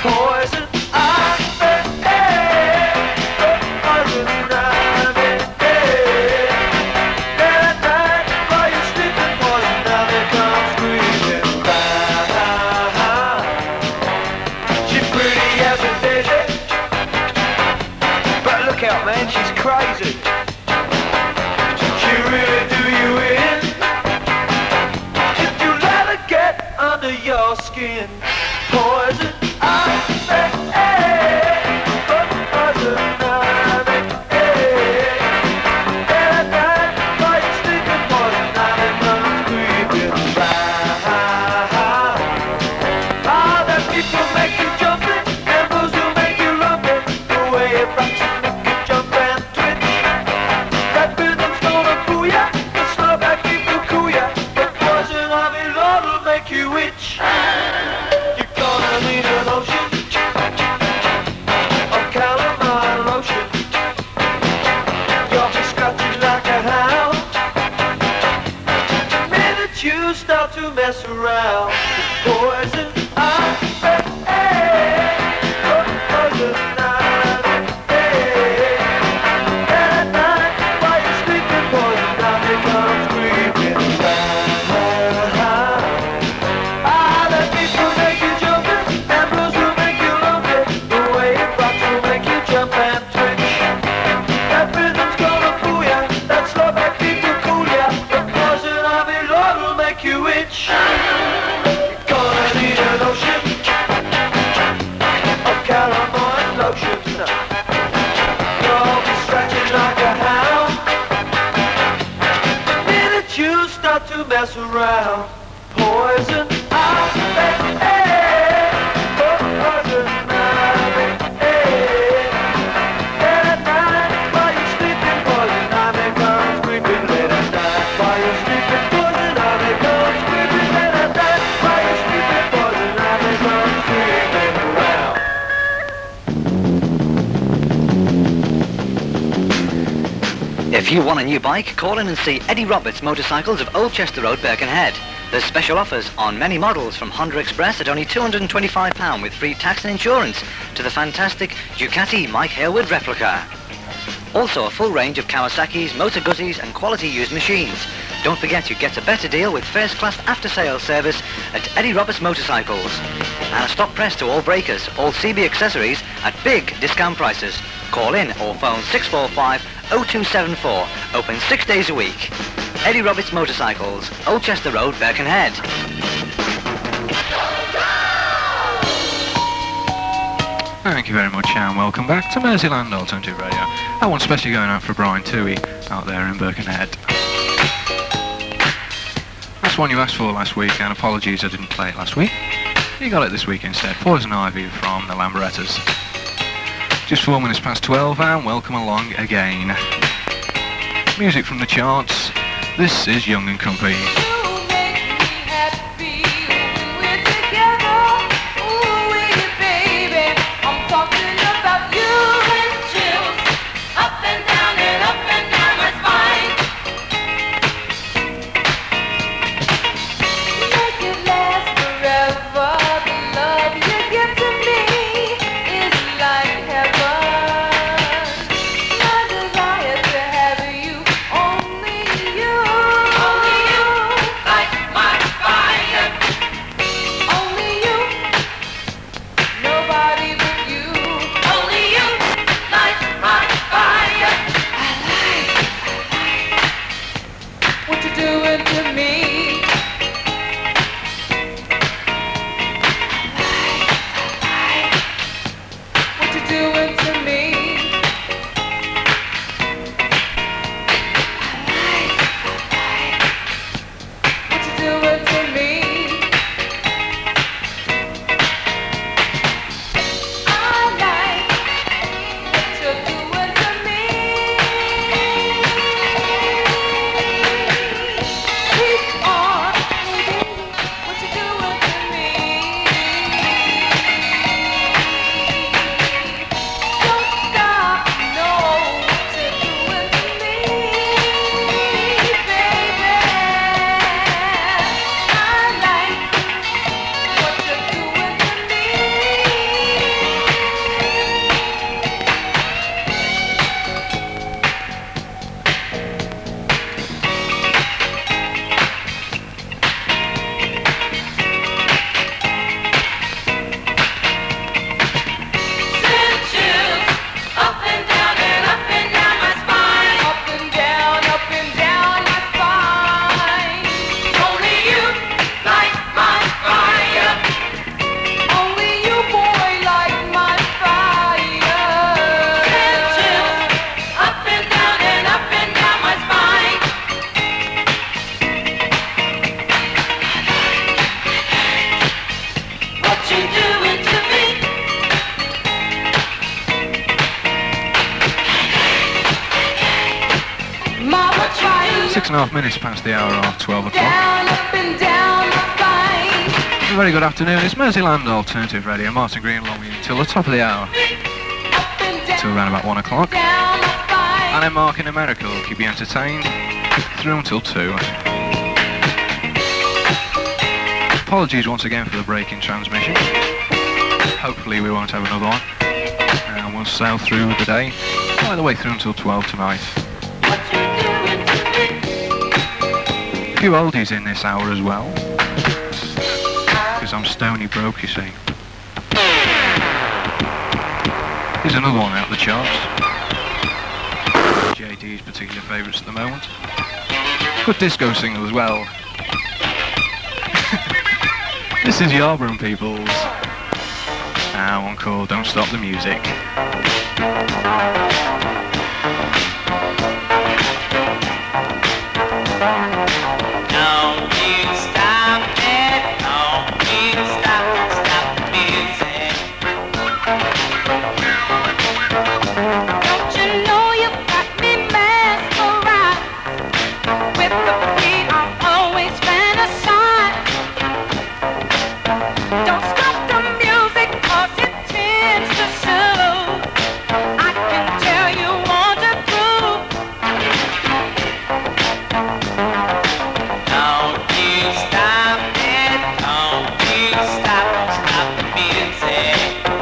Poison ivy, poison ivy. At night while you're sleeping, poison ivy comes creeping by. She's pretty as a daisy, but look out, man, she's crazy. She really do you in if you let her get under your skin. Poison ivy, poison ivy. At night while you're sleeping, poison ivy comes creeping by. Ah, that beat will make you jump it, and blues will make you lump it. The way it rocks will make you jump and twitch. That rhythm's gonna fool ya, the slow back beat will cool ya. The poison ivy, Lord, will make you itch. You're gonna need an ocean of calamine lotion. You'll be scratching like a hound the minute you start to mess around. Poison ivy, poison ivy. At night while you're sleeping, poison ivy comes creeping by. Ah, that beat will make you jump it, and blues will make you lump it. The way it rocks will make you jump and twitch. That rhythm's gonna fool ya, that slow back beat will cool ya. The poison ivy, Lord, will make you itch. You're gonna need an ocean of calamine lotion. You'll be scratching like a hound the minute you start to mess around. Poison ivy, poison ivy. At night while you're sleeping, poison ivy comes creeping. Late at night while you're sleeping, poison ivy comes creeping. Late at night while you're sleeping, poison ivy comes creeping around. If you want a new bike, call in and see Eddie Roberts Motorcycles of Old Chester Road, Birkenhead. There's special offers on many models from Honda Express at only £225 with free tax and insurance to the fantastic Ducati Mike Hailwood replica. Also a full range of Kawasaki's, Motor Guzzi's and quality used machines. Don't forget you get a better deal with first class after sales service at Eddie Roberts Motorcycles. And a stop press to all breakers, all CB accessories at big discount prices. Call in or phone 645-0274, open 6 days a week. Eddie Roberts Motorcycles, Old Chester Road, Birkenhead. Thank you very much and welcome back to Merseyland Alternative Radio. That one's especially going out for Brian Toohey out there in Birkenhead. That's one you asked for last week, and apologies I didn't play it last week. You got it this week instead. Poison Ivy from the Lamberettas. Just 4 minutes past 12 and welcome along again. Music from the charts. This is Young and Company. Only you. 6.5 minutes past the hour of 12 o'clock. Down, up and down the spine. A very good afternoon. It's Merseyland Alternative Radio. Martin Green along with you until the top of the hour, Up and down, till around about 1 o'clock. down the spine. And then Mark in America will keep you entertained through until 2. Apologies once again for the break in transmission. Hopefully we won't have another one. And we'll sail through the day, all the way through until 12 tonight. What you doing to me? A few oldies in this hour as well, because I'm stony broke, you see. Here's another one out the charts. JD's particular favourites at the moment. Good disco single as well. This is Yarborough Peoples. And one called Don't Stop the Music. Don't you stop it, don't you stop the music. Don't you know you got me mesmerized? With the beat I'm always fantasize. Don't stop the music 'cause it tends to soothe. I can tell you want to prove. Don't you stop it, don't you stop the music.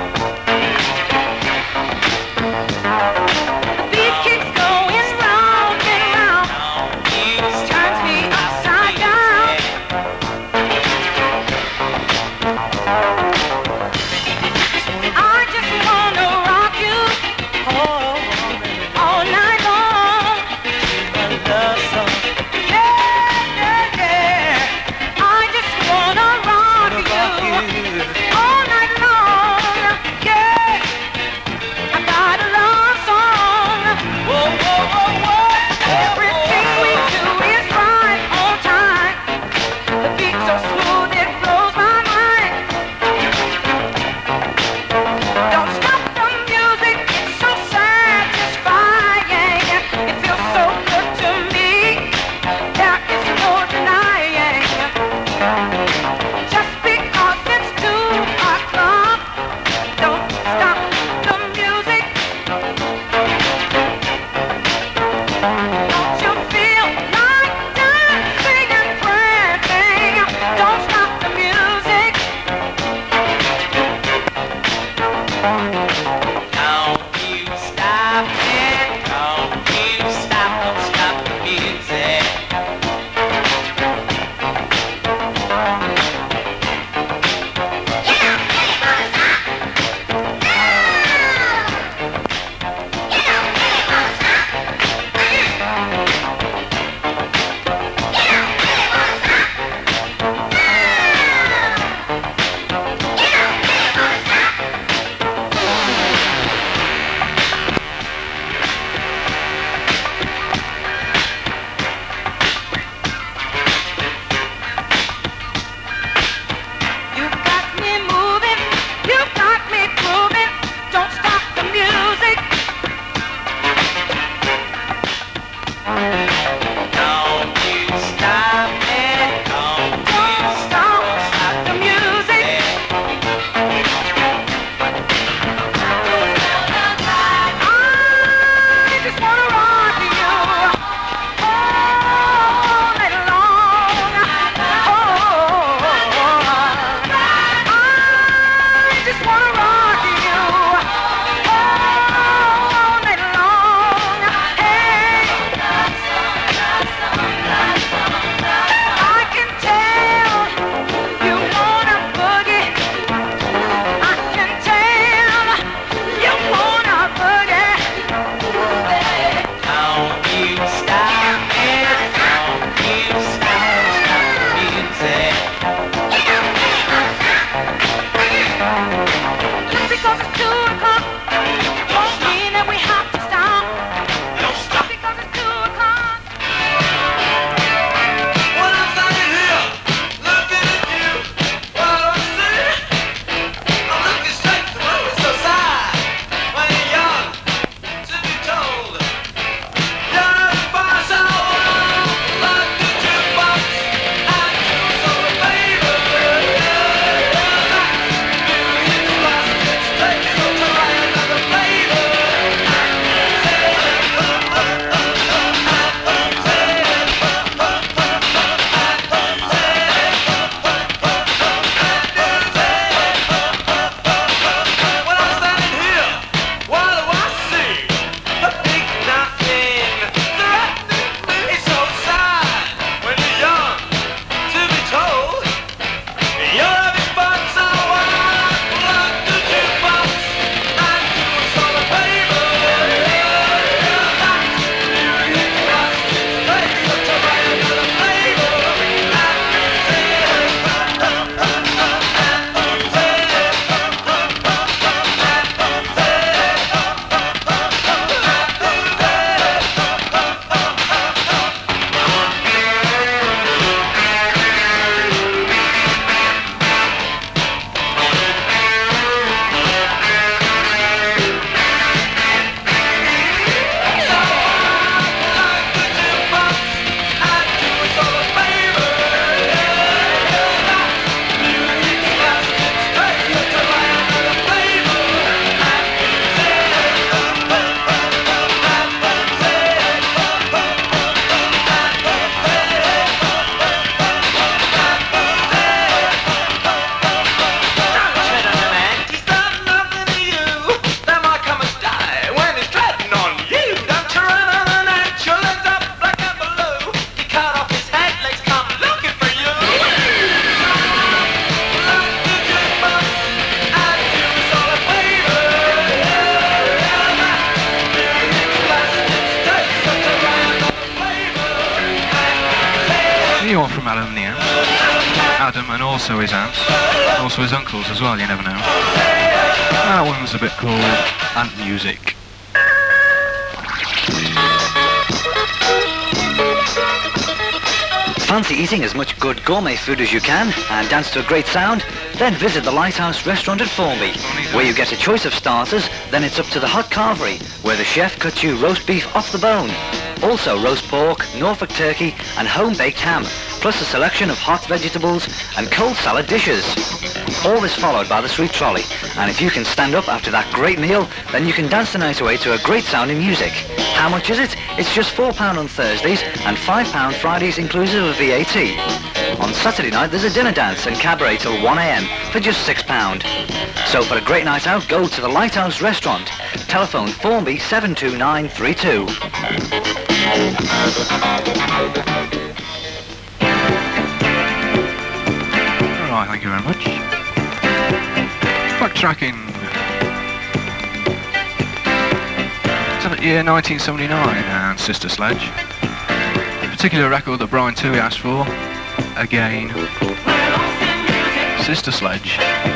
The beat keeps going round and round. Don't you Turns me upside down. I just wanna rock you all night long. Yeah, yeah, yeah. I just wanna rock you all night long. Yeah, I got a love song. Everything we do is right on time. The beat so smooth it blows my mind. Don't stop the music, it's so satisfying. It feels so good to me. There is no denying. Just because it's 2 o'clock, don't stop the music. Don't you feel like dancing and prancing? Don't stop the music. Don't you stop it, don't you stop the music. Adam the Ant. Adam and also his aunts. Also his uncles as well, you never know. That one's a bit called Ant Music. Fancy eating as much good gourmet food as you can and dance to a great sound? Then visit the Lighthouse Restaurant at Formby, where you get a choice of starters, then it's up to the hot carvery, where the chef cuts you roast beef off the bone. Also roast pork, Norfolk turkey and home-baked ham, plus a selection of hot vegetables and cold salad dishes. All this followed by the sweet trolley, and if you can stand up after that great meal, then you can dance the night away to a great sounding music. How much is it? It's just £4 on Thursdays and £5 Fridays inclusive of VAT. On Saturday night there's a dinner dance and cabaret till 1 a.m. for just £6. So for a great night out, go to the Lighthouse Restaurant. Telephone Formby 72932. Alright, thank you very much. Backtracking. To the year 1979 and Sister Sledge. A particular record that Brian Toohey asked for. Again. Sister Sledge.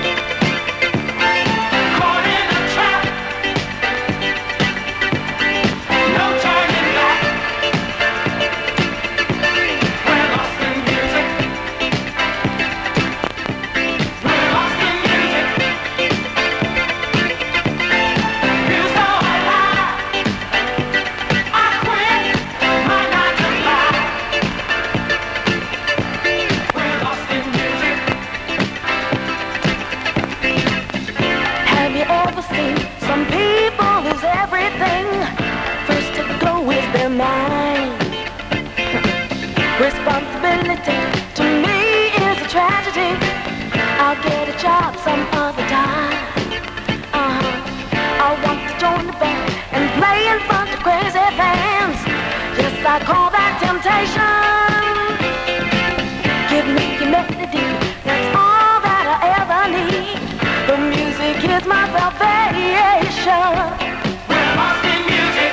Responsibility to me is a tragedy. I'll get a job some other time. I want to join the band and play in front of crazy fans. Yes, I call that temptation. Give me your melody, that's all that I ever need. The music is my salvation. We're lost in music.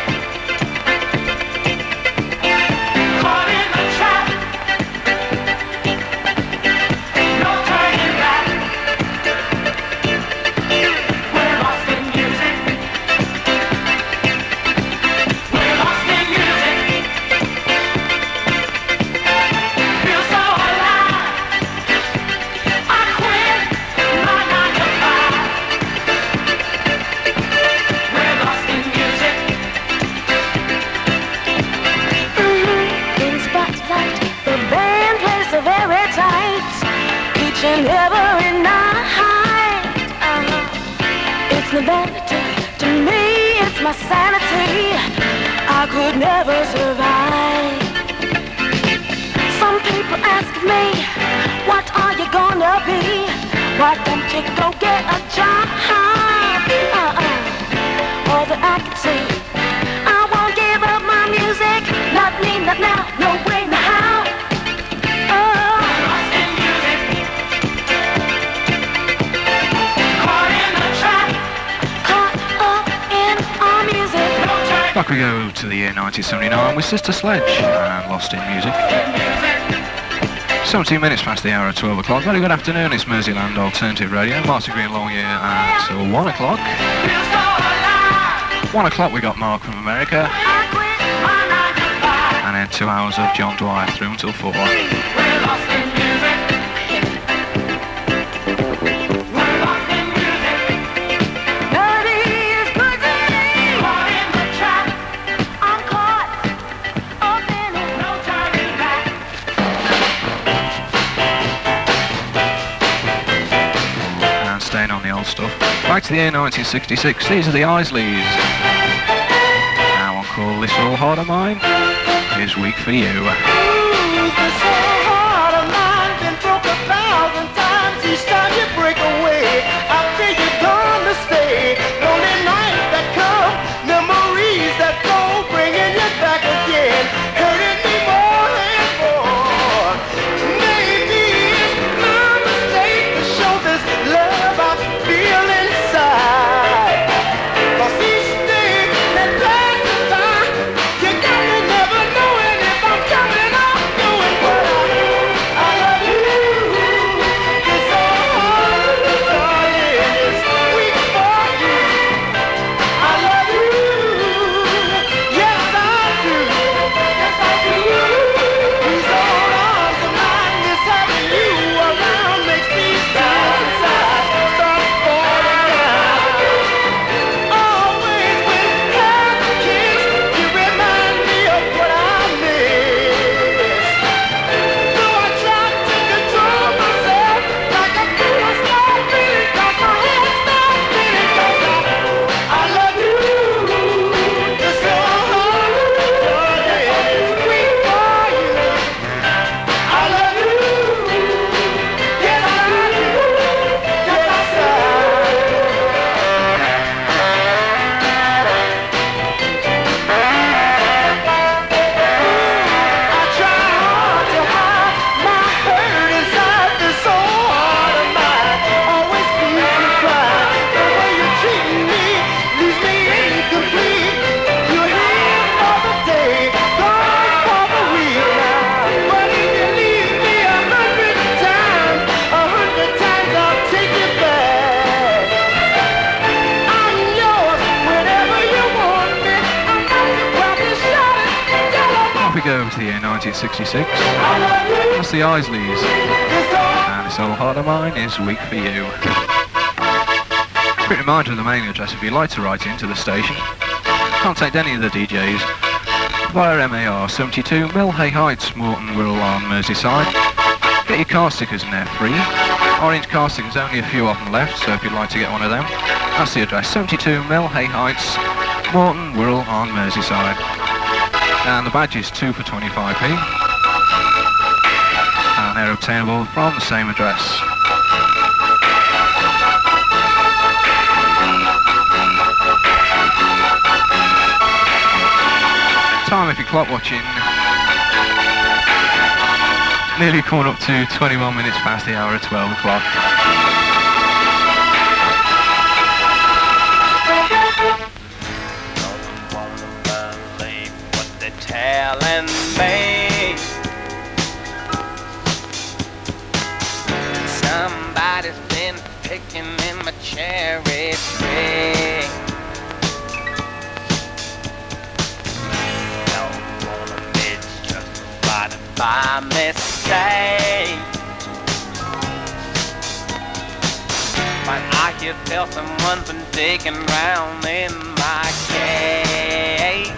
And every night, it's no vanity to me, it's my sanity. I could never survive. Some people ask me, what are you gonna be? Why don't you go get a job? All that I can say, I won't give up my music. Not me, not now, no way, no how. Back we go to the year 1979 with Sister Sledge and Lost in Music. 17 minutes past the hour of 12 o'clock. Very good afternoon, it's Merseyland Alternative Radio. Martin Green along here until 1 o'clock. 1 o'clock we got Mark from America. And then 2 hours of John Dwyer through until 4. Stuff. Back to the year 1966, these are the Isleys. Now on Call This Old Heart of Mine is Weak for You. Ooh, this old heart of mine been broke 1,000 times. Each time you break away, I feel you're gonna stay. Lonely nights that come, memories that go, bringing you back again, hurting me more and more. Maybe it's my mistake to show this love I feel inside. 'Cause each day that passes by, you got me never knowing if I'm coming or doing what I we go over to the year 1966. That's the Isleys. And This Old Heart of Mine is weak for you. Quick reminder of the mailing address if you'd like to write into the station. Contact any of the DJs via MAR 72 Millhay Heights, Morton, Wirral on Merseyside. Get your car stickers and they're free. Orange car stickers, only a few of them left, so if you'd like to get one of them, that's the address, 72 Millhay Heights, Morton, Wirral on Merseyside. And the badge is 2 for 25p. And they're obtainable from the same address. Time if you're clock watching, nearly coming up to 21 minutes past the hour of 12 o'clock. Don't wanna believe what they're telling me. Somebody's been picking in my cherry tree. By mistake, but I can tell someone's been digging around in my cave,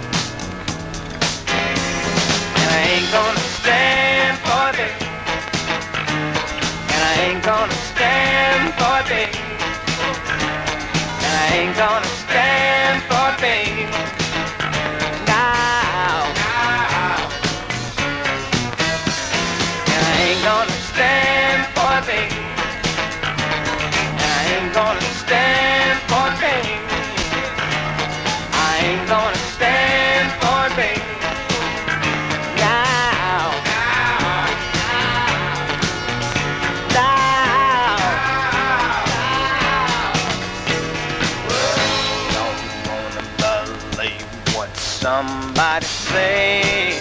and I ain't gonna stand for this, and I ain't gonna stand for this, and I ain't gonna stand for this. Gonna stand for things, and I ain't gonna stand for things. I ain't gonna stand for things now. Don't wanna believe what somebody said.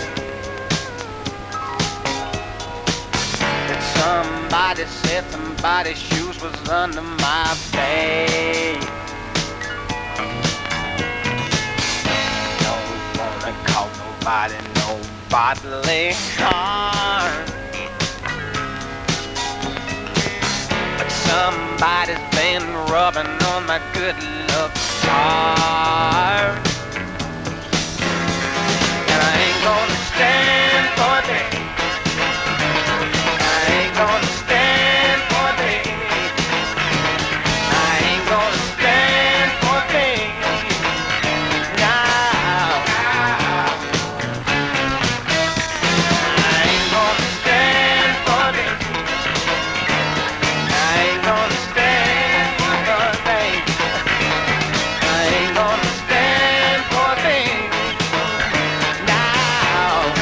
Somebody said somebody's shoes was under my bed. Don't wanna call nobody no bodily harm, but somebody's been rubbing on my good luck charm, and I ain't gonna stand for that. Gonna stand for things. I ain't gonna stand for things now. I ain't gonna stand for things. I ain't gonna stand for things. I ain't gonna stand for things now.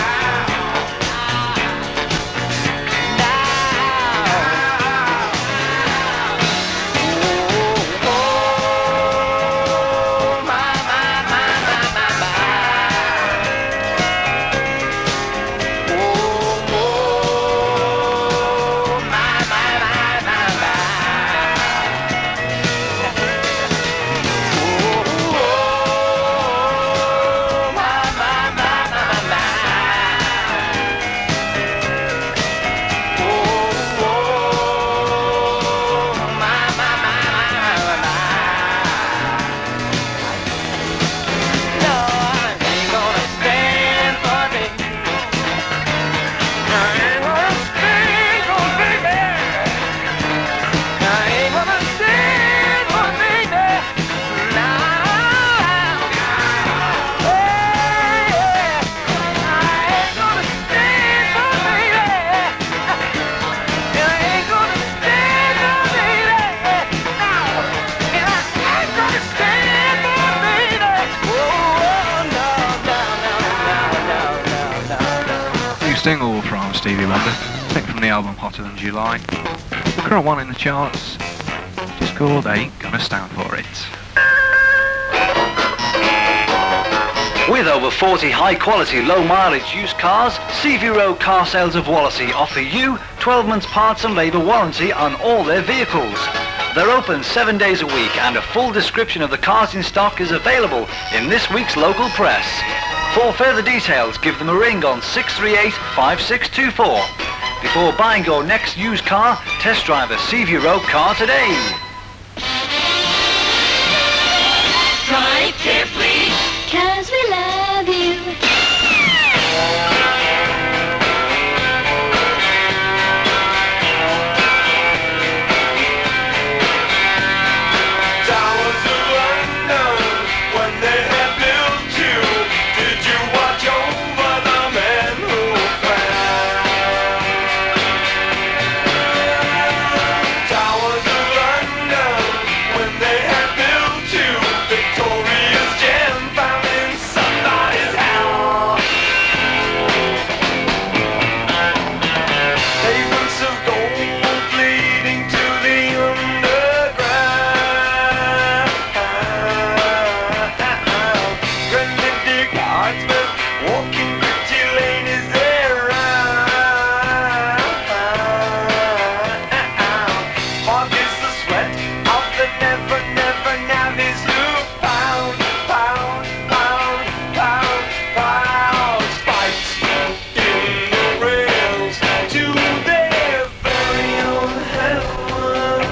Single from Stevie Wonder, picked from the album Hotter Than July. The current one in the charts, just called Ain't Gonna Stand For It. With over 40 high-quality, low-mileage used cars, Seaview Road Car Sales of Wallasey offer you 12 months parts and labour warranty on all their vehicles. They're open 7 days a week and a full description of the cars in stock is available in this week's local press. For further details, give them a ring on 638-5624. Before buying your next used car, test drive a Seaview Road car today. Drive carefully, 'cause we love you. Towers of London, when they had built you, did you watch over the men who fell? Towers of London, when they had built you, Victoria's gem found in somebody's house. Pavements of gold leading to the underground. Benedict Hartsmith walking pretty ladies around. Fog is the sweat of the never, never navvies who pound, pound, pound, pound, pound spikes in the rails to their very own heaven.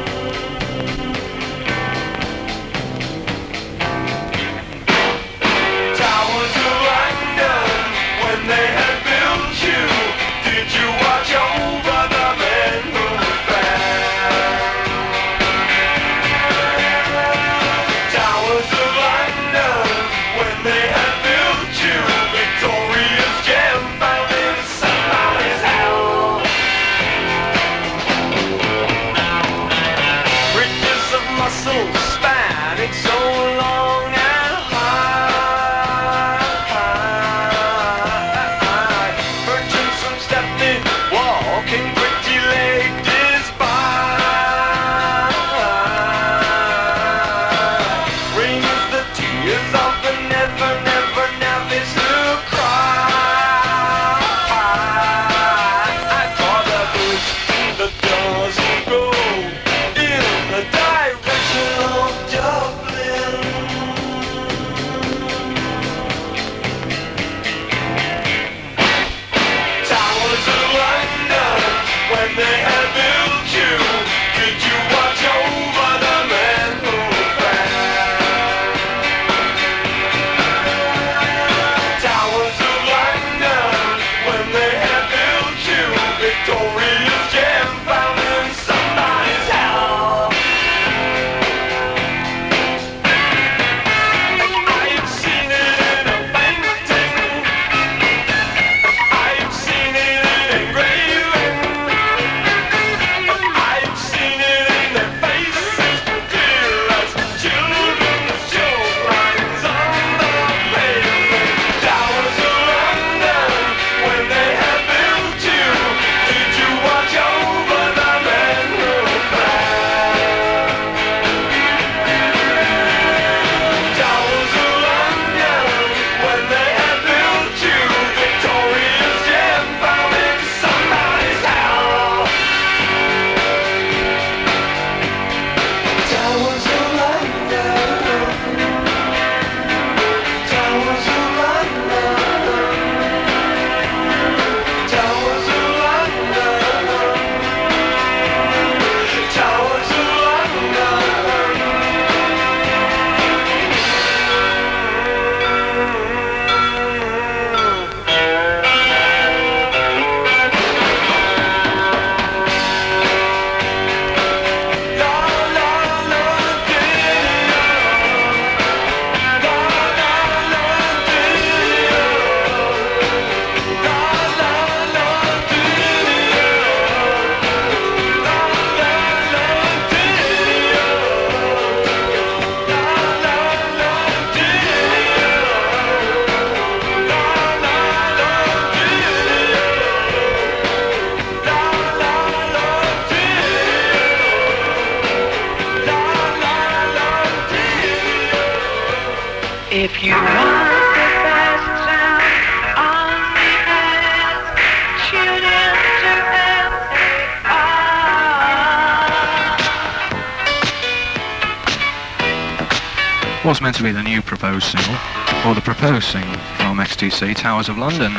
Towers of London, when they had built you, did you watch over the men who fell? Towers of London, when they had built you, Victoria's gem found in somebody's house. Bridges of muscle spanning so long and high. Merchants from Stepney walking pretty ladies by. Rings the tears of the never, never navvies who cry. For the bridge that doesn't go in the direction of Dublin. Towers of London, when they had built you, did you watch over the men who fell? Towers of London, when they had built you, Victoria's gem found in somebody's house. I've seen it in a painting, I've seen it in engraving, I've seen it in their faces, clear as children's joke lines on the pavement. Towers of London, when they had built you, did you watch over the men who fell? Towers of London, when they had built you, Victoria's gem found in somebody's house. Towers of London, Towers of London, Towers of London, Towers of If you want the best sound on the net, tune in to MAR. was meant to be the new proposed single, or the proposed single from XTC, Towers of London.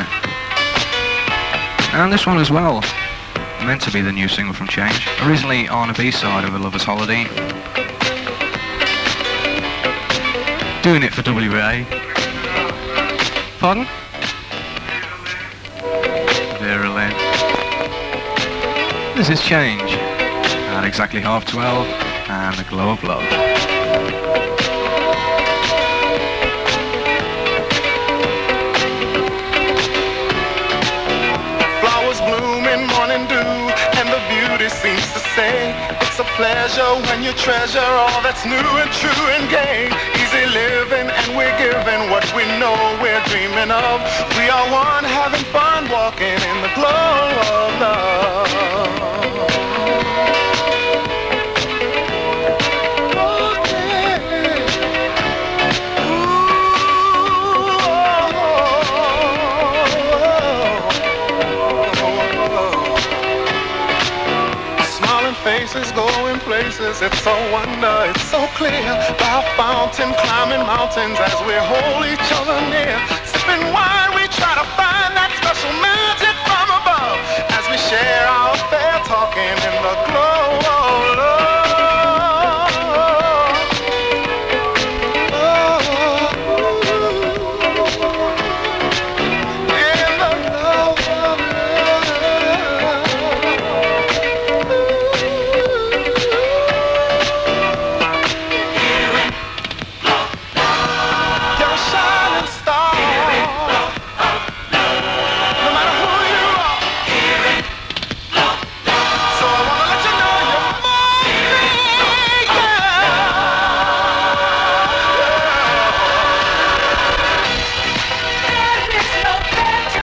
And this one as well, meant to be the new single from Change, originally on a B-side of A Lover's Holiday. Doing it for WA. Pardon? Vera Lynn. This is Change, at exactly 12:30, and The Glow of Love. Morning dew, and the beauty seems to say it's a pleasure when you treasure all that's new and true and gay. Easy living, and we're giving what we know we're dreaming of. We are one, having fun, walking in the glow of love. Faces going places, it's so wonder, it's so clear. By a fountain, climbing mountains as we hold each other near.